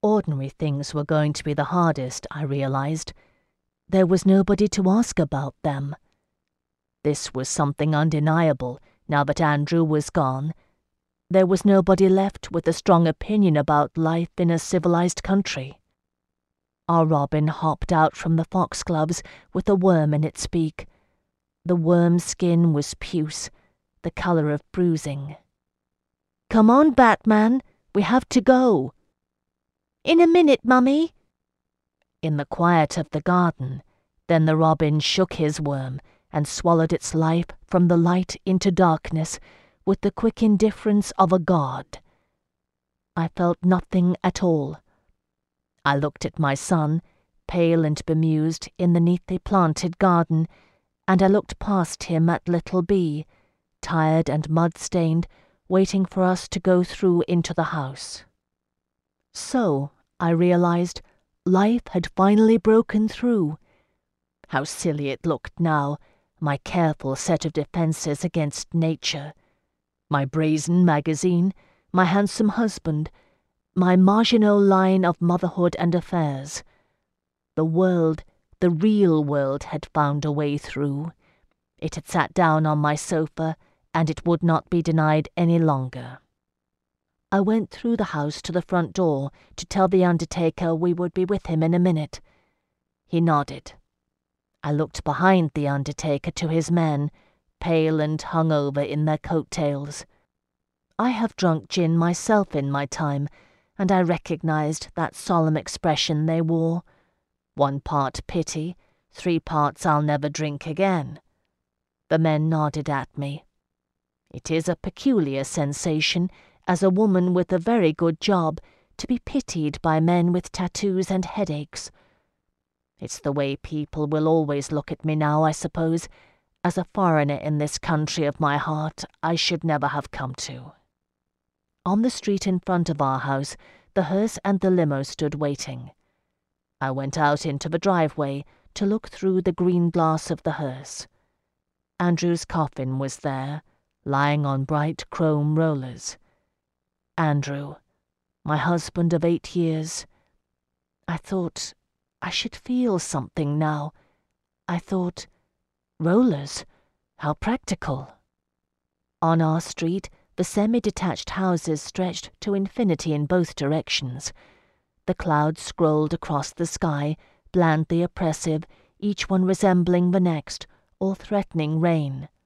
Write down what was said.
Ordinary things were going to be the hardest, I realized. There was nobody to ask about them. This was something undeniable, now that Andrew was gone. There was nobody left with a strong opinion about life in a civilized country. Our robin hopped out from the foxgloves with a worm in its beak. The worm's skin was puce, the colour of bruising. "Come on, Batman, we have to go." "In a minute, Mummy." In the quiet of the garden, then the robin shook his worm and swallowed its life from the light into darkness with the quick indifference of a god. I felt nothing at all. I looked at my son, pale and bemused, in the neatly planted garden, and I looked past him at little Bee, tired and mud-stained, waiting for us to go through into the house. So, I realized, life had finally broken through. How silly it looked now, my careful set of defences against nature. My brazen magazine, my handsome husband, my marginal line of motherhood and affairs. The world, the real world, had found a way through. It had sat down on my sofa, and it would not be denied any longer. I went through the house to the front door to tell the undertaker we would be with him in a minute. He nodded. I looked behind the undertaker to his men, pale and hungover in their coat-tails. I have drunk gin myself in my time, and I recognized that solemn expression they wore. 1 part pity, 3 parts I'll never drink again. The men nodded at me. It is a peculiar sensation, as a woman with a very good job, to be pitied by men with tattoos and headaches. It's the way people will always look at me now, I suppose, as a foreigner in this country of my heart I should never have come to. On the street in front of our house, the hearse and the limo stood waiting. I went out into the driveway to look through the green glass of the hearse. Andrew's coffin was there, lying on bright chrome rollers. Andrew, my husband of 8 years. I thought I should feel something now. I thought, rollers, how practical. On our street, the semi-detached houses stretched to infinity in both directions. The clouds scrolled across the sky, blandly oppressive, each one resembling the next, or threatening rain.